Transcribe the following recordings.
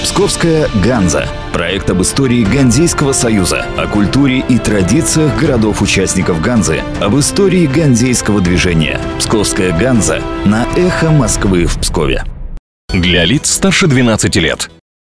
Псковская Ганза. Проект об истории Ганзейского союза, о культуре и традициях городов-участников Ганзы, об истории ганзейского движения. Псковская Ганза на Эхо Москвы в Пскове. Для лиц старше 12 лет.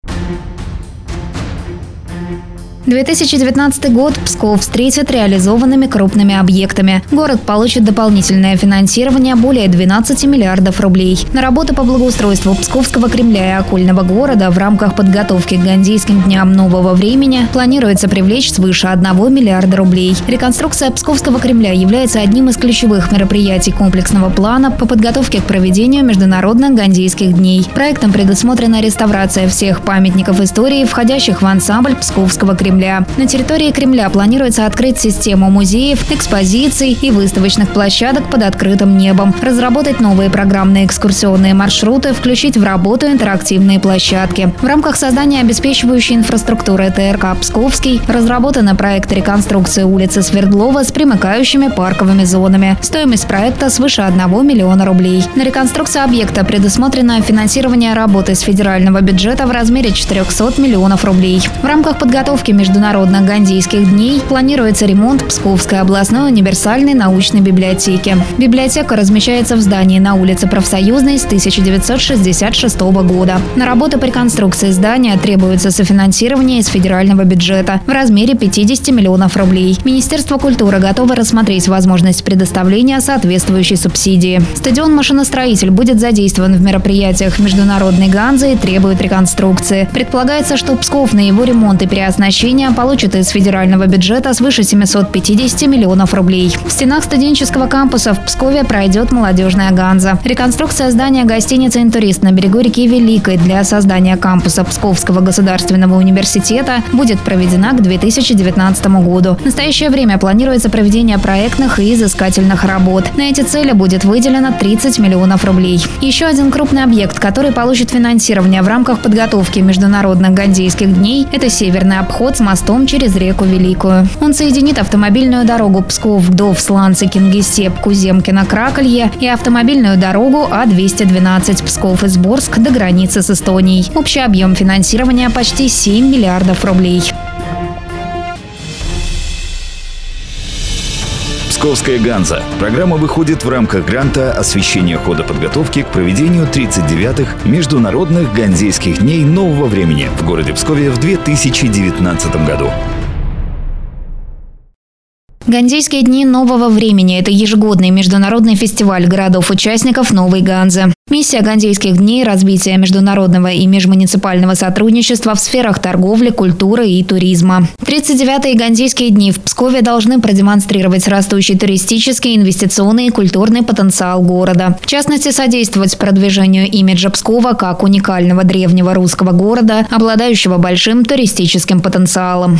2019 год Псков встретит реализованными крупными объектами. Город получит дополнительное финансирование более 12 миллиардов рублей. На работы по благоустройству Псковского Кремля и окольного города в рамках подготовки к Ганзейским дням нового времени планируется привлечь свыше 1 миллиарда рублей. Реконструкция Псковского Кремля является одним из ключевых мероприятий комплексного плана по подготовке к проведению международных Ганзейских дней. Проектом предусмотрена реставрация всех памятников истории, входящих в ансамбль Псковского Кремля. На территории Кремля планируется открыть систему музеев, экспозиций и выставочных площадок под открытым небом, разработать новые программные экскурсионные маршруты, включить в работу интерактивные площадки. В рамках создания обеспечивающей инфраструктуры ТРК «Псковский» разработан проект реконструкции улицы Свердлова с примыкающими парковыми зонами. Стоимость проекта свыше 1 миллиона рублей. На реконструкцию объекта предусмотрено финансирование работы с федерального бюджета в размере 400 миллионов рублей. В рамках подготовки международных Ганзейских дней планируется ремонт Псковской областной универсальной научной библиотеки. Библиотека размещается в здании на улице Профсоюзной с 1966 года. На работы по реконструкции здания требуется софинансирование из федерального бюджета в размере 50 миллионов рублей. Министерство культуры готово рассмотреть возможность предоставления соответствующей субсидии. Стадион-машиностроитель будет задействован в мероприятиях международной Ганзы и требует реконструкции. Предполагается, что Псков на его ремонт и переоснащение получит из федерального бюджета свыше 750 миллионов рублей. В стенах студенческого кампуса в Пскове пройдет молодежная Ганза. Реконструкция здания гостиницы «Интурист» на берегу реки Великой для создания кампуса Псковского государственного университета будет проведена к 2019 году. В настоящее время планируется проведение проектных и изыскательных работ. На эти цели будет выделено 30 миллионов рублей. Еще один крупный объект, который получит финансирование в рамках подготовки международных Ганзейских дней – это северный обход с мостом через реку Великую. Он соединит автомобильную дорогу Псков-Гдов, Сланцы, Кингисепп, Куземкино, Кракалье и автомобильную дорогу А-212 Псков-Изборск до границы с Эстонией. Общий объем финансирования почти 7 миллиардов рублей. Псковская Ганза. Программа выходит в рамках гранта «Освещение хода подготовки к проведению 39-х Международных Ганзейских дней нового времени» в городе Пскове в 2019 году. Ганзейские дни нового времени – это ежегодный международный фестиваль городов-участников Новой Ганзы. Миссия Ганзейских дней – развитие международного и межмуниципального сотрудничества в сферах торговли, культуры и туризма. 39-е Ганзейские дни в Пскове должны продемонстрировать растущий туристический, инвестиционный и культурный потенциал города. В частности, содействовать продвижению имиджа Пскова как уникального древнего русского города, обладающего большим туристическим потенциалом.